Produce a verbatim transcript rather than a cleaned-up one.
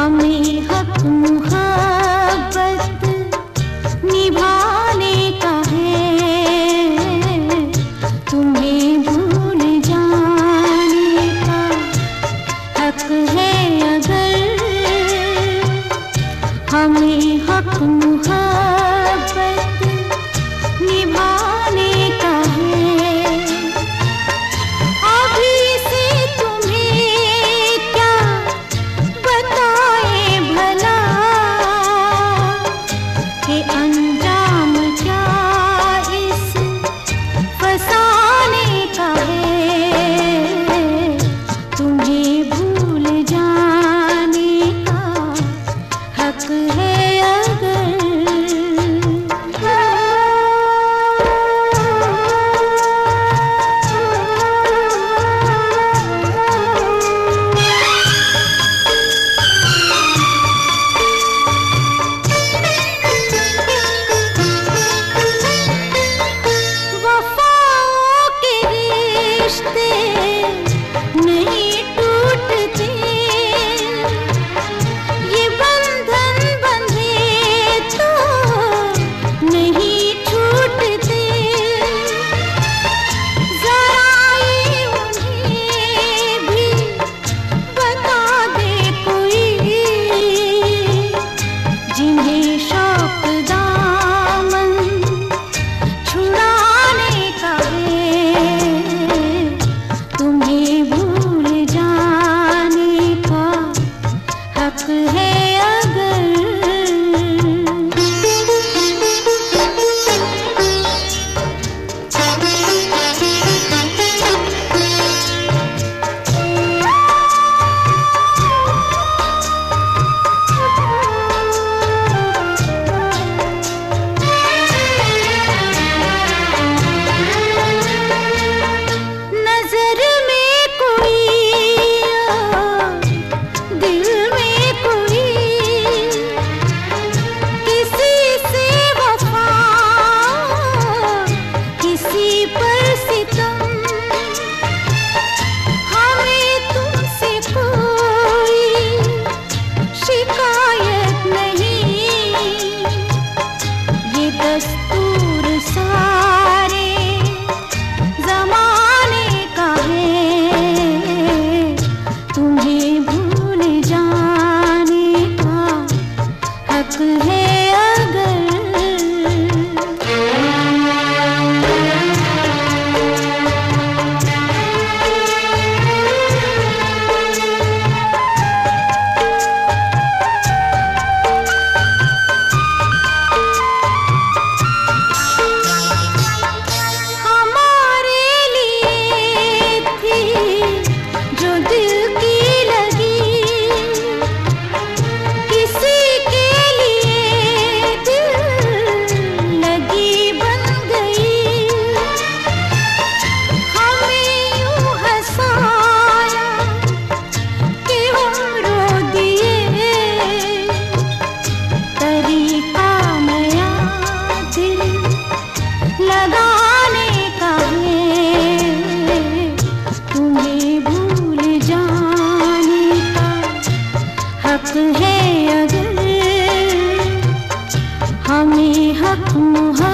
हमें हक मुहब्बत निभाने का है, तुम्हें भूल जाने का हक है अगर हमें हक मुहब्बत निभाने का है। अभी से तुम्हें क्या बताए भला कि अंजाम क्या इस फसाने का है, तुम्हें भूल जाने का हक है अगर। वफाओं के रिश्ते नहीं टूटते, ये बंधन बंधे तो नहीं छूटते। जरा ये उन्हें भी बता दे कोई, जिन्हें शौक दामन छुड़ाने का है, तुम्हें भूल जाने का हक है अगर। नजर में कोई और दिल में कोई, किसी से वफा किसी पर सितम, हमें तुमसे कोई शिकायत नहीं, ये दस्तूर सारे जमाने का है, तुम्हें भूल जाने का हक है अगर। हमारे लिए थी जो दिल की लगी, किसी के लिए दिल लगी बन गई। हमें यूं हंसाया कि हम रो दिए, तरीका नया दिल लगाने का है, तुम्हें भूल जाने का हक है अगर हमें हक मुहब्बत